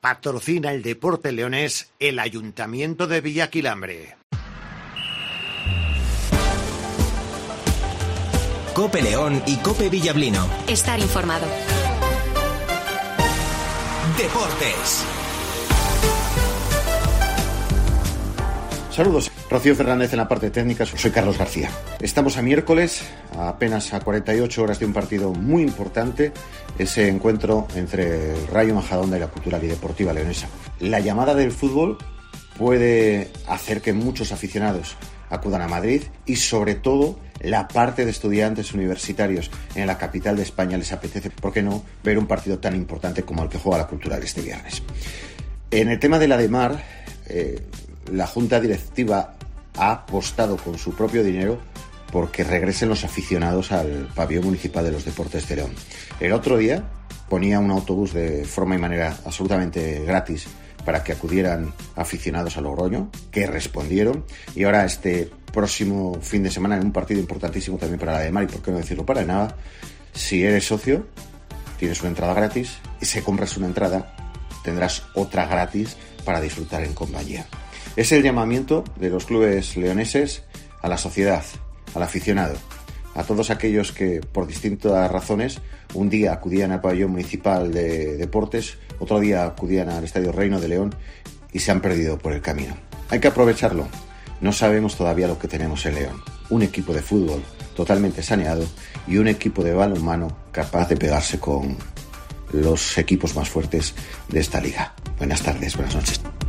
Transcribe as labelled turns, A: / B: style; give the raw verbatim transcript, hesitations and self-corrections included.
A: Patrocina el deporte leonés el Ayuntamiento de Villaquilambre.
B: Cope León y Cope Villablino.
C: Estar informado.
B: Deportes.
D: Saludos, Rocío Fernández en la parte técnica, soy Carlos García. Estamos a miércoles, apenas a cuarenta y ocho horas de un partido muy importante, ese encuentro entre el Rayo Majadahonda y la Cultural y Deportiva Leonesa. La llamada del fútbol puede hacer que muchos aficionados acudan a Madrid y sobre todo la parte de estudiantes universitarios en la capital de España les apetece, ¿por qué no?, ver un partido tan importante como el que juega la Cultural este viernes. En el tema de la Ademar, eh, la Junta Directiva ha apostado con su propio dinero porque regresen los aficionados al pabellón municipal de los Deportes de León. El otro día ponía un autobús de forma y manera absolutamente gratis para que acudieran aficionados a Logroño, que respondieron, y ahora este próximo fin de semana en un partido importantísimo también para la Ademar, y por qué no decirlo para nada, si eres socio tienes una entrada gratis y si compras una entrada tendrás otra gratis para disfrutar en compañía. Es el llamamiento de los clubes leoneses a la sociedad, al aficionado, a todos aquellos que por distintas razones un día acudían al pabellón municipal de deportes, otro día acudían al Estadio Reino de León y se han perdido por el camino. Hay que aprovecharlo. No sabemos todavía lo que tenemos en León. Un equipo de fútbol totalmente saneado y un equipo de balonmano capaz de pegarse con los equipos más fuertes de esta liga. Buenas tardes, buenas noches.